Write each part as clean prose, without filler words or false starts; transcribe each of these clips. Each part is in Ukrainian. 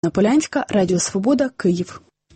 Полянська, Радіо Свобода, Київ.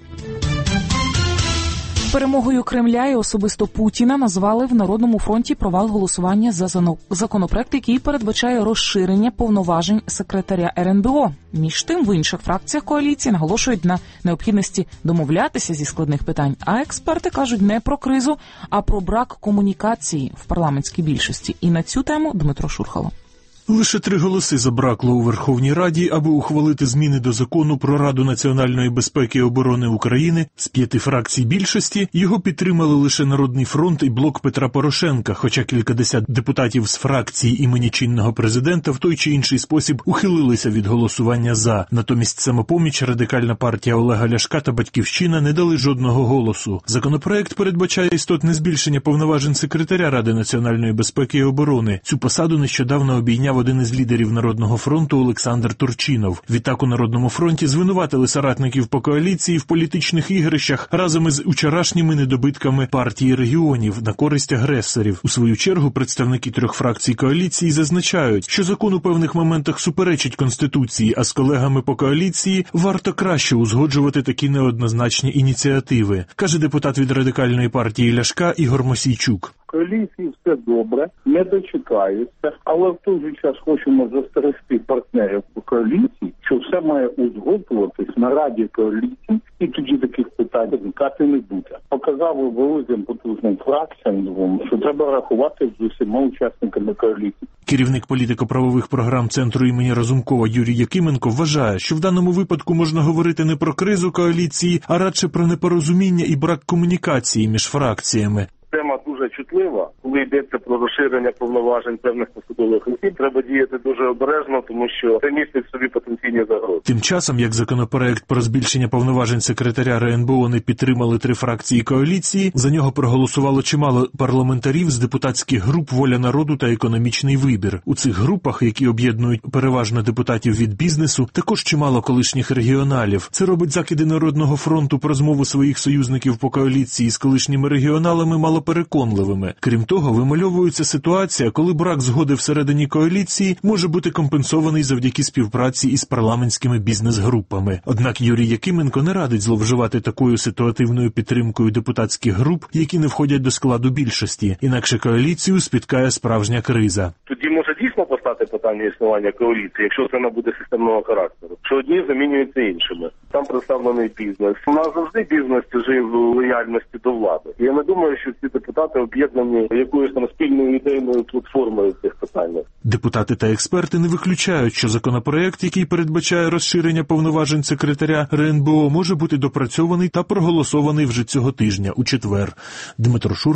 Перемогою Кремля і особисто Путіна назвали в Народному фронті провал голосування за законопроект, який передбачає розширення повноважень секретаря РНБО. Між тим, в інших фракціях коаліції наголошують на необхідності домовлятися зі складних питань, а експерти кажуть не про кризу, а про брак комунікації в парламентській більшості. І на цю тему Дмитро Шурхало. Лише 3 голоси забракло у Верховній Раді, аби ухвалити зміни до Закону про Раду національної безпеки і оборони України. З 5 фракцій більшості його підтримали лише Народний фронт і Блок Петра Порошенка, хоча кількадесят депутатів з фракції імені чинного президента в той чи інший спосіб ухилилися від голосування «за». Натомість Самопоміч, Радикальна партія Олега Ляшка та Батьківщина не дали жодного голосу. Законопроект передбачає істотне збільшення повноважень секретаря Ради національної безпеки і оборони. Цю посаду нещодавно обійняв один із лідерів Народного фронту Олександр Турчинов. Відтак у Народному фронті звинуватили соратників по коаліції в політичних ігрищах разом із вчорашніми недобитками партії регіонів на користь агресорів. У свою чергу представники 3 фракцій коаліції зазначають, що закон у певних моментах суперечить Конституції, а з колегами по коаліції варто краще узгоджувати такі неоднозначні ініціативи, каже депутат від Радикальної партії Ляшка Ігор Мосійчук. Коаліції все добре, не дочекаються, але в той же час хочемо застерегти партнерів по коаліції, що все має узгоджуватись на Раді коаліції, і тоді таких питань виникати не буде. Показав великим потужним фракціям, що треба рахувати з усіма учасниками коаліції. Керівник політико-правових програм Центру імені Разумкова Юрій Якименко вважає, що в даному випадку можна говорити не про кризу коаліції, а радше про непорозуміння і брак комунікації між фракціями. Тема дуже чутлива. Коли йдеться про розширення повноважень певних посадових осіб, треба діяти дуже обережно, тому що це містить в собі потенційні загрози. Тим часом, як законопроект про збільшення повноважень секретаря РНБО не підтримали 3 фракції коаліції, за нього проголосувало чимало парламентарів з депутатських груп «Воля народу» та «Економічний вибір». У цих групах, які об'єднують переважно депутатів від бізнесу, також чимало колишніх регіоналів. Це робить закиди Народного фронту про змову своїх союзників по коаліції з колишніми регіоналами малопереконливими. Крім того, вимальовується ситуація, коли брак згоди всередині коаліції може бути компенсований завдяки співпраці із парламентськими бізнес-групами. Однак Юрій Якименко не радить зловживати такою ситуативною підтримкою депутатських груп, які не входять до складу більшості. Інакше коаліцію спіткає справжня криза. Тоді може дійсно постати питання існування коаліції, якщо це набуде системного характеру, що одні замінюються іншими. Там представлений бізнес. У нас завжди бізнес жив у лояльності до влади. Я не думаю, що ці депутати об'єднані якоюсь там спільною ідейною платформою в цих питаннях. Депутати та експерти не виключають, що законопроект, який передбачає розширення повноважень секретаря РНБО, може бути допрацьований та проголосований вже цього тижня, у четвер. Дмитро Шурхало.